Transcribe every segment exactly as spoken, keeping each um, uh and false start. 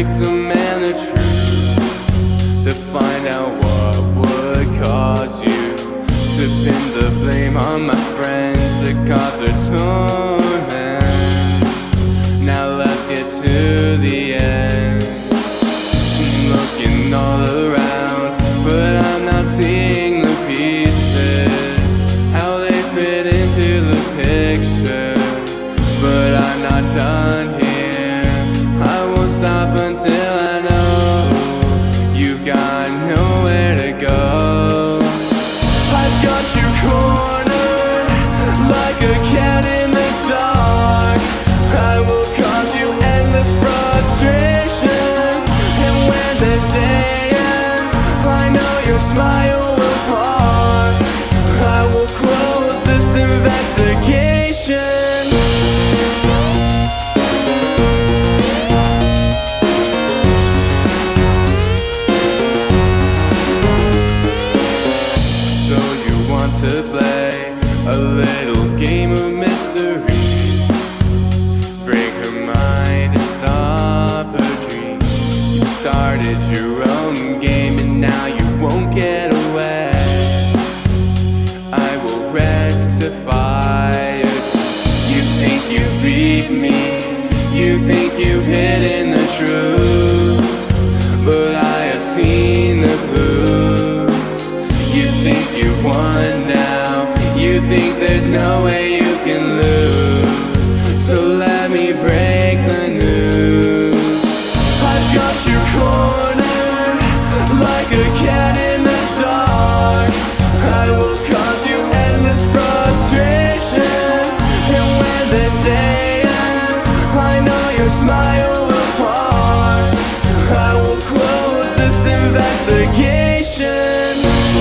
victim and the truth, to find out what would cause you to pin the blame on my friends that cause their torment. Now let's get to the end. I'm looking all around, but I'm not seeing the pieces, how they fit into the picture. But I'm not done here, I won't stop until I know you've got nowhere to go. I've got you cornered like a cat in the dark. I will cause you endless frustration, and when the day ends, I know your smile will part. I will close this investigation. So you want to play a little game of mystery, break her mind and stop her dreams. You started your own game and now you won't get away. I will rectify it. You think you beat me, you think you've hidden the truth, but I have seen the clues. You think you've won now, you think there's no way you can lose. So let me break the news. I've got you cornered like a cat in the dark. I will cause you endless frustration, and when the day ends, I know your smile will part. I will close this investigation.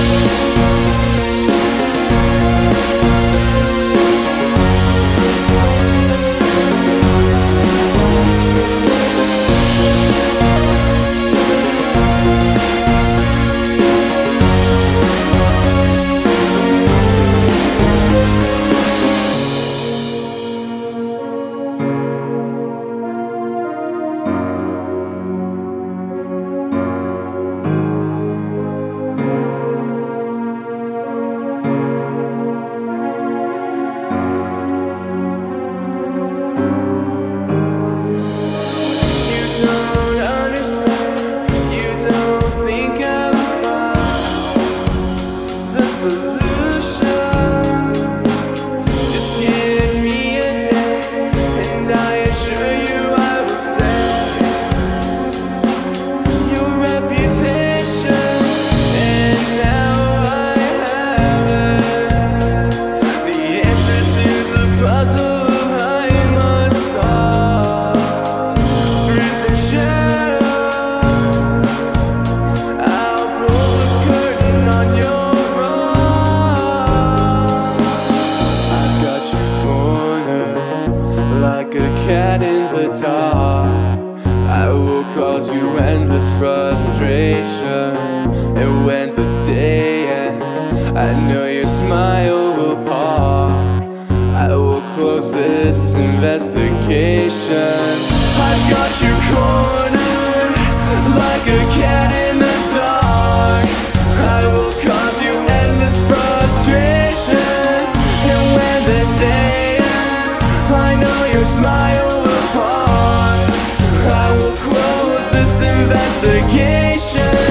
Like a cat in the dark, I will cause you endless frustration, and when the day ends, I know your smile will part. I will close this investigation. I've got you cornered like a cat in the dark. I will cause you endless frustration, and when the day ends, I know your smile will part. I will close this investigation.